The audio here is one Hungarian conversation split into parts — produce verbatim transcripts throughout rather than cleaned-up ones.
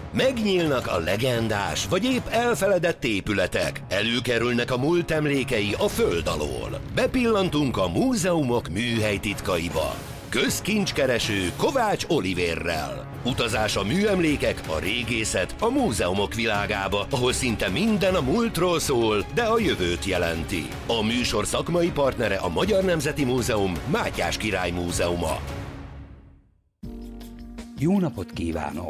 Megnyílnak a legendás vagy épp elfeledett épületek, előkerülnek a múlt emlékei a föld alól. Bepillantunk a múzeumok műhely titkaiba. Közkincskereső Kovács Olivérrel. Utazás a műemlékek, a régészet, a múzeumok világába, ahol szinte minden a múltról szól, de a jövőt jelenti. A műsor szakmai partnere a Magyar Nemzeti Múzeum, Mátyás Király Múzeuma. Jó napot kívánok!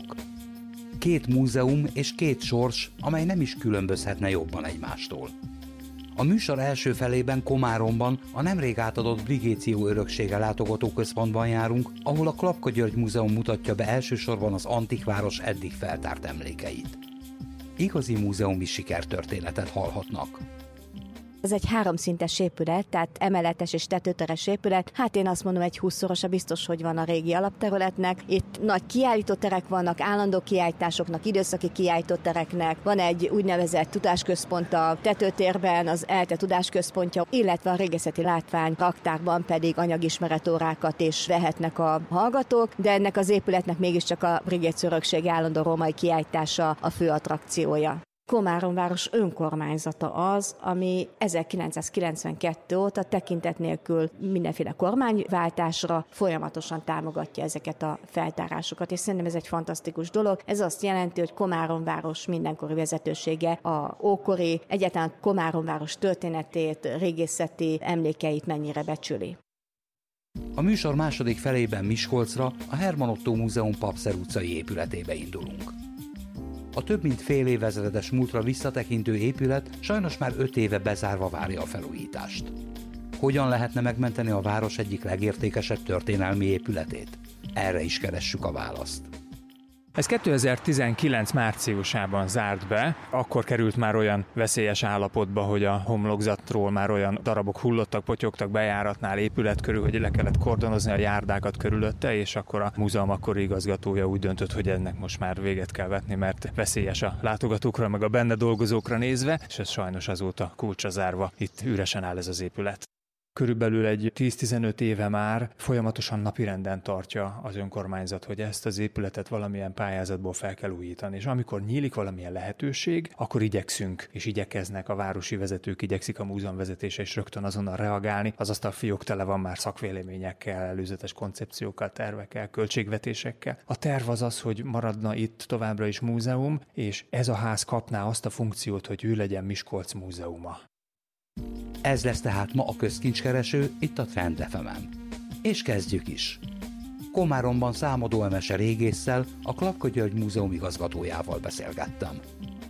Két múzeum és két sors, amely nem is különbözhetne jobban egymástól. A műsor első felében Komáromban, a nemrég átadott Brigéció Öröksége látogatóközpontban járunk, ahol a Klapka György Múzeum mutatja be elsősorban az antikváros eddig feltárt emlékeit. Igazi múzeumi sikertörténetet hallhatnak. Ez egy háromszintes épület, tehát emeletes és tetőteres épület. Hát én azt mondom, egy húszszorosa biztos, hogy van a régi alapterületnek. Itt nagy kiállítóterek vannak, állandó kiállításoknak, időszaki kiállítótereknek. Van egy úgynevezett tudásközpont a tetőtérben, az ELTE tudásközpontja, illetve a régészeti látvány raktárban pedig anyagismeretórákat is vehetnek a hallgatók, de ennek az épületnek mégiscsak a Brigéció Öröksége állandó római kiállítása a fő attrakciója. Komárom város önkormányzata az, ami ezerkilencszázkilencvenkettő óta tekintet nélkül mindenféle kormányváltásra folyamatosan támogatja ezeket a feltárásokat, és szerintem ez egy fantasztikus dolog. Ez azt jelenti, hogy Komárom város mindenkori vezetősége a ókori, egyáltalán Komárom város történetét, régészeti emlékeit mennyire becsüli. A műsor második felében Miskolcra, a Herman Ottó Múzeum Papszer utcai épületébe indulunk. A több mint fél évezredes múltra visszatekintő épület sajnos már öt éve bezárva várja a felújítást. Hogyan lehetne megmenteni a város egyik legértékesebb történelmi épületét? Erre is keressük a választ. Ez kétezer-tizenkilenc márciusában zárt be, akkor került már olyan veszélyes állapotba, hogy a homlokzatról már olyan darabok hullottak, potyogtak bejáratnál épület körül, hogy le kellett kordonozni a járdákat körülötte, és akkor a múzeum akkori igazgatója úgy döntött, hogy ennek most már véget kell vetni, mert veszélyes a látogatókra, meg a benne dolgozókra nézve, és ez sajnos azóta kulcsra zárva, itt üresen áll ez az épület. Körülbelül egy tíz-tizenöt éve már folyamatosan napirenden tartja az önkormányzat, hogy ezt az épületet valamilyen pályázatból fel kell újítani. És amikor nyílik valamilyen lehetőség, akkor igyekszünk, és igyekeznek a városi vezetők, igyekszik a múzeum vezetése is rögtön azonnal reagálni. Az asztalfiók tele van már szakvéleményekkel, előzetes koncepciókkal, tervekkel, költségvetésekkel. A terv az az, hogy maradna itt továbbra is múzeum, és ez a ház kapná azt a funkciót, hogy ő legyen Miskolc múzeuma. Ez lesz tehát ma a közkincskereső itt a Trend ef emen. És kezdjük is. Komáromban Számadó Emese régésszel, a Klapka György Múzeum igazgatójával beszélgettem.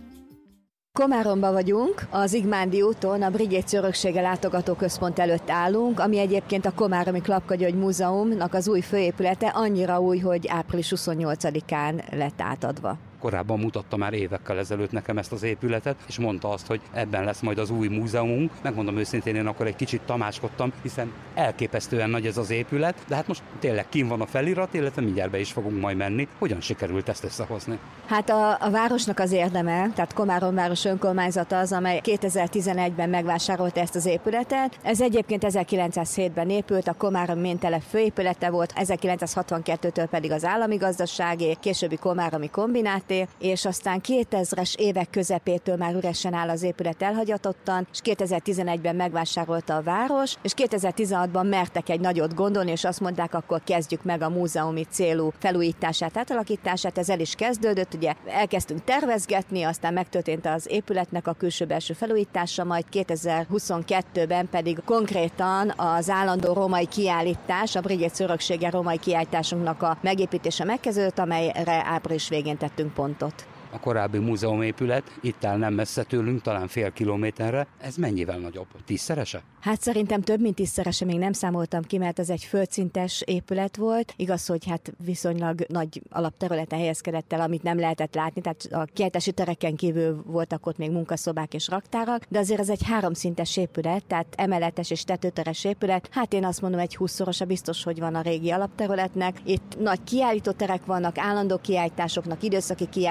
Komáromban vagyunk, az Igmándi úton, a Brigéció Öröksége látogatóközpont előtt állunk, ami egyébként a Komáromi Klapka György Múzeumnak az új főépülete, annyira új, hogy április huszonnyolcadikán lett átadva. Korábban mutatta már évekkel ezelőtt nekem ezt az épületet, és mondta azt, hogy ebben lesz majd az új múzeumunk. Megmondom őszintén, én akkor egy kicsit tamáskodtam, hiszen elképesztően nagy ez az épület, de hát most tényleg kín van a felirat, illetve mindjárt be is fogunk majd menni. Hogyan sikerült ezt összehozni? Hát a, a városnak az érdeme, tehát Komárom város önkormányzata az, amely kétezer-tizenegyben megvásárolta ezt az épületet. Ez egyébként ezerkilencszázhétben épült, a Komárom Méntelep főépülete volt, ezerkilencszázhatvankettőtől pedig az állami gazdaságé, későbbi komáromi kombinát, és aztán kétezres évek közepétől már üresen áll az épület elhagyatottan, és kétezer-tizenegyben megvásárolta a város, és kétezer-tizenhatban mertek egy nagyot gondolni, és azt mondták, akkor kezdjük meg a múzeumi célú felújítását, átalakítását. Ez el is kezdődött, ugye elkezdtünk tervezgetni, aztán megtörtént az épületnek a külső-belső felújítása, majd kétezer-huszonkettőben pedig konkrétan az állandó római kiállítás, a Brigéció Öröksége római kiállításunknak a megépítése megkezdődött, amelyre április végén tettünk pontot. A korábbi múzeumépület itt áll nem messze tőlünk, talán fél kilométerre. Ez mennyivel nagyobb? Tízszerese? Hát szerintem több mint tízszerese, még nem számoltam ki, mert ez egy földszintes épület volt. Igaz, hogy hát viszonylag nagy alapterületen helyezkedett el, amit nem lehetett látni, tehát a kiállítási tereken kívül voltak ott még munkaszobák és raktárak, de azért ez egy háromszintes épület, tehát emeletes és tetőteres épület. Hát én azt mondom, egy húszszorosa biztos, hogy van a régi alapterületnek. Itt nagy kiállítóterek vannak, állandó kiállításoknak, időszaki kiállítóterek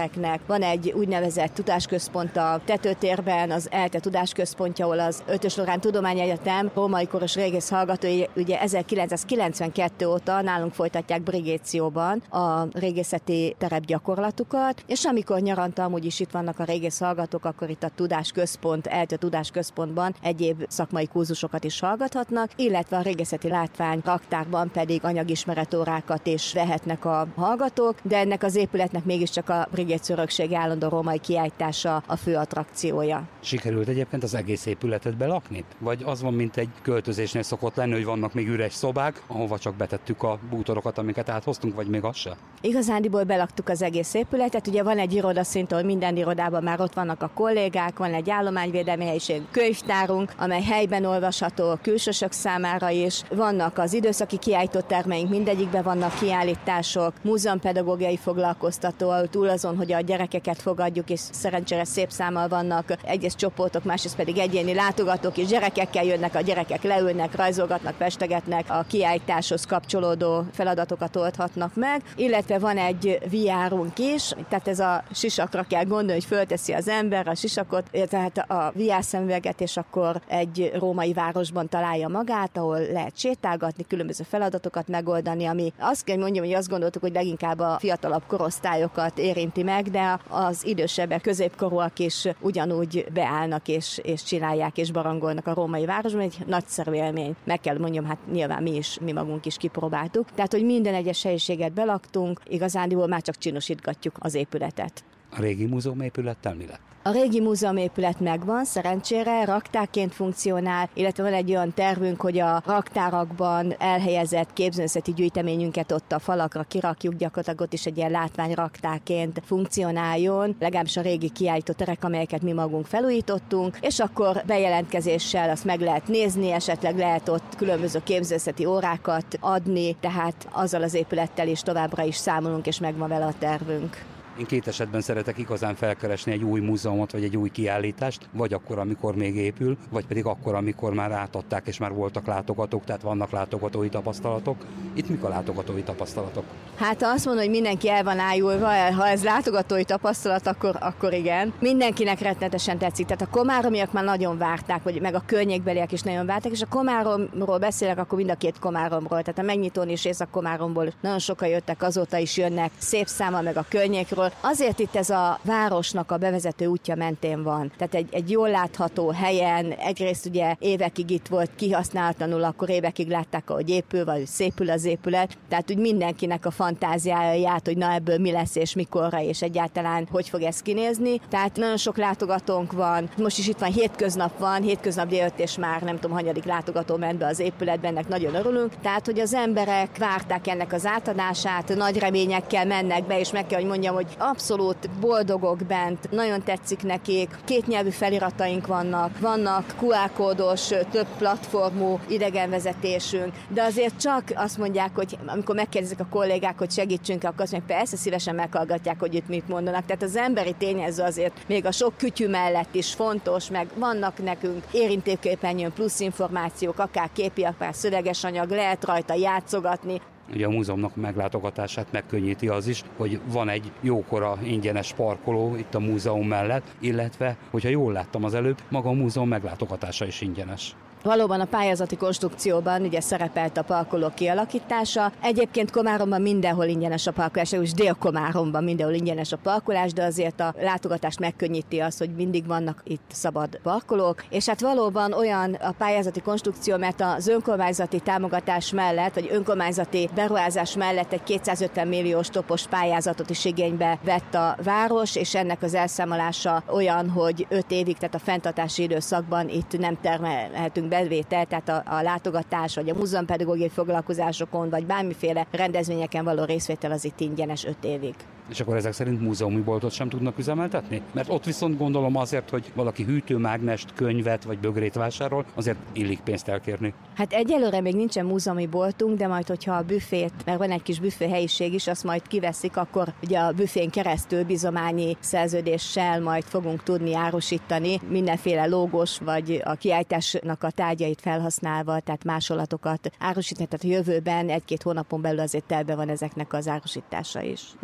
tereknek. Van egy úgynevezett tudásközpont a tetőtérben, az ELTE tudásközpontja, ahol az Ötös Loránd Tudományegyetem római koros régész hallgatói ugye ezerkilencszázkilencvenkettő óta nálunk folytatják Brigécióban a régészeti terepgyakorlatukat, és amikor nyaranta amúgy is itt vannak a régész hallgatók, akkor itt a tudásközpont, ELTE tudásközpontban egyéb szakmai kurzusokat is hallgathatnak, illetve a régészeti látvány raktárban pedig anyagismeretórákat is vehetnek a hallgatók, de ennek az épületnek mégiscsak a Brigéció örökség állandó római kiállítása a fő attrakciója. Sikerült egyébként az egész épületet belakni? Vagy az van, mint egy költözésnél szokott lenni, hogy vannak még üres szobák, ahova csak betettük a bútorokat, amiket áthoztunk, vagy még az se? Igazándiból belaktuk az egész épületet, ugye van egy irodaszint, ahol minden irodában már ott vannak a kollégák, van egy állományvédelmi helyiség, könyvtárunk, amely helyben olvasható a külsősök számára is, vannak az időszaki kiállító termeink, mindegyikben vannak kiállítások, múzeumpedagógiai foglalkoztató, ahol túl azon, hogy a gyerekeket fogadjuk, és szerencsére szép számmal vannak egyes csoportok, másrészt pedig egyéni látogatók és gyerekekkel jönnek, a gyerekek leülnek, rajzolgatnak, festegetnek, a kiállításhoz kapcsolódó feladatokat oldhatnak meg, illetve van egy vé er-unk is, tehát ez a sisakra kell gondolni, hogy fölteszi az ember a sisakot, tehát a vé er szemüveget, és akkor egy római városban találja magát, ahol lehet sétálgatni, különböző feladatokat megoldani, ami azt kell mondjam, hogy azt gondoltuk, hogy leginkább a fiatalabb korosztályokat érinti meg, de az idősebbek, középkorúak is ugyanúgy beállnak és, és csinálják és barangolnak a római városban, egy nagyszerű élmény. Meg kell mondjam, hát nyilván mi is, mi magunk is kipróbáltuk. Tehát, hogy minden egyes helyiséget belaktunk, igazándiból már csak csinosítgatjuk az épületet. A régi múzeum épülettel mi lett? A régi múzeumépület megvan, szerencsére raktárként funkcionál, illetve van egy olyan tervünk, hogy a raktárakban elhelyezett képzőművészeti gyűjteményünket ott a falakra kirakjuk, gyakorlatilag ott is egy ilyen látványraktárként funkcionáljon, legalábbis a régi kiállító terek, amelyeket mi magunk felújítottunk, és akkor bejelentkezéssel azt meg lehet nézni, esetleg lehet ott különböző képzőművészeti órákat adni, tehát azzal az épülettel is továbbra is számolunk, és megvan vele a tervünk. Én két esetben szeretek igazán felkeresni egy új múzeumot, vagy egy új kiállítást, vagy akkor, amikor még épül, vagy pedig akkor, amikor már átadták, és már voltak látogatók, tehát vannak látogatói tapasztalatok. Itt mik a látogatói tapasztalatok? Hát azt mondom, hogy mindenki el van ájulva, ha ez látogatói tapasztalat, akkor, akkor igen. Mindenkinek rettenetesen tetszik. Tehát a komáromiak már nagyon várták, vagy meg a környékbeliek is nagyon várták, és a Komáromról beszélek, akkor mind a két Komáromról. Tehát a Megnyitón és Észak-Komáromból nagyon sokan jöttek, azóta is jönnek, szép számmal meg a környékről. Azért itt ez a városnak a bevezető útja mentén van. Tehát egy, egy jól látható helyen, egyrészt ugye évekig itt volt kihasználatlanul, akkor évekig látták, ahogy épül, vagy szépül az épület. Tehát úgy mindenkinek a fantáziája járt, hogy na ebből mi lesz, és mikorra, és egyáltalán hogy fog ez kinézni. Tehát nagyon sok látogatónk van. Most is itt van, hétköznap van, hétköznap délután, és már nem tudom, hanyadik látogató ment be az épületbe, ennek nagyon örülünk. Tehát, hogy az emberek várták ennek az átadását, nagy reményekkel mennek be, és meg kell, hogy mondjam, hogy abszolút boldogok bent, nagyon tetszik nekik, kétnyelvű felirataink vannak, vannak kú er kódos, több platformú idegenvezetésünk, de azért csak azt mondják, hogy amikor megkérdezik a kollégák, hogy segítsünk, akkor azt mondják, persze szívesen meghallgatják, hogy itt mit mondanak. Tehát az emberi tényező azért még a sok kütyű mellett is fontos, meg vannak nekünk érintőképernyőn plusz információk, akár képi, akár szöveges anyag, lehet rajta játszogatni. Ugye a múzeumnak meglátogatását megkönnyíti az is, hogy van egy jókora ingyenes parkoló itt a múzeum mellett, illetve, hogyha jól láttam az előbb, maga a múzeum meglátogatása is ingyenes. Valóban a pályázati konstrukcióban ugye szerepelt a parkoló kialakítása. Egyébként Komáromban mindenhol ingyenes a parkolás, és Dél-Komáromban mindenhol ingyenes a parkolás, de azért a látogatást megkönnyíti az, hogy mindig vannak itt szabad parkolók. És hát valóban olyan a pályázati konstrukció, mert az önkormányzati támogatás mellett, vagy önkormányzati beruházás mellett egy kétszázötven milliós topos pályázatot is igénybe vett a város, és ennek az elszámolása olyan, hogy öt évig, tehát a fenntartási időszakban itt nem termelhetünk bevétel, tehát a, a látogatás, vagy a múzeumpedagógiai foglalkozásokon, vagy bármiféle rendezvényeken való részvétel az itt ingyenes öt évig. És akkor ezek szerint múzeumi boltot sem tudnak üzemeltetni? Mert ott viszont gondolom azért, hogy valaki hűtőmágnest, könyvet vagy bögrét vásárol, azért illik pénzt elkérni. Hát egyelőre még nincsen múzeumi boltunk, de majd, hogyha a büfét, mert van egy kis büfé helyiség is, azt majd kiveszik, akkor ugye a büfén keresztül bizományi szerződéssel majd fogunk tudni árusítani mindenféle logós vagy a kiállításnak a tárgyait felhasználva, tehát másolatokat árusítani, tehát a jövőben egy-két hónapon belül azért telbe van ezeknek az árusítása is. Lesz kiadás,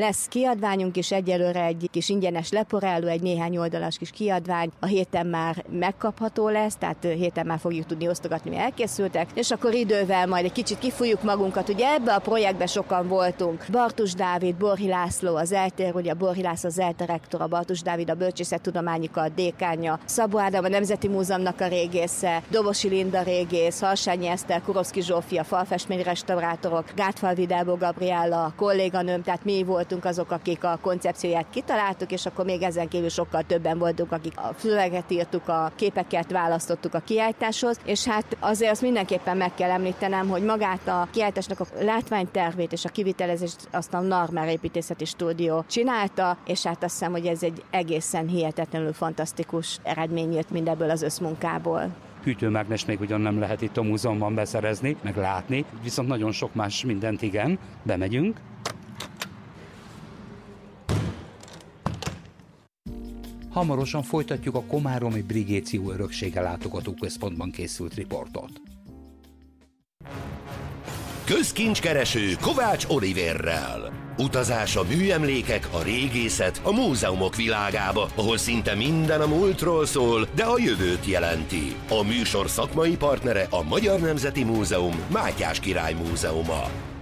kiadványunk is, egyelőre egy kis ingyenes leporelő, egy néhány oldalas kis kiadvány, a héten már megkapható lesz, tehát héten már fogjuk tudni osztogatni, mi elkészültek, és akkor idővel majd egy kicsit kifújjuk magunkat. Ugye ebbe a projektbe sokan voltunk. Bartus Dávid, Borhi László az eltér, ugye a Borhi László az elterektor, a Bartus Dávid a bölcsészettudományi kar dékánja, Szabó Ádám a Nemzeti Múzeumnak a régésze, Dobosi Linda régész, Harsányi Eszter, Kurovszki Zsófia, falfestményrestaurátorok, Gátfalvi Dábó Gabriella, a kolléganőm, tehát mi voltunk azok, akik a koncepcióját kitaláltuk, és akkor még ezen kívül sokkal többen voltunk, akik a szöveget írtuk, a képeket választottuk a kiállításhoz, és hát azért azt mindenképpen meg kell említenem, hogy magát a kiállításnak a látványtervét és a kivitelezést azt a Narmer építészeti stúdió csinálta, és hát azt hiszem, hogy ez egy egészen hihetetlenül fantasztikus eredmény jött mindebből az összmunkából. Hűtőmágnes még ugyan nem lehet itt a múzeumban beszerezni, meg látni, viszont nagyon sok más mindent igen. Bemegyünk. Hamarosan folytatjuk a Komáromi Brigéció Öröksége Látogatóközpontban készült riportot. Közkincskereső Kovács Oliverrel. Utazás a műemlékek, a régészet, a múzeumok világába, ahol szinte minden a múltról szól, de a jövőt jelenti. A műsor szakmai partnere a Magyar Nemzeti Múzeum, Mátyás Király Múzeuma.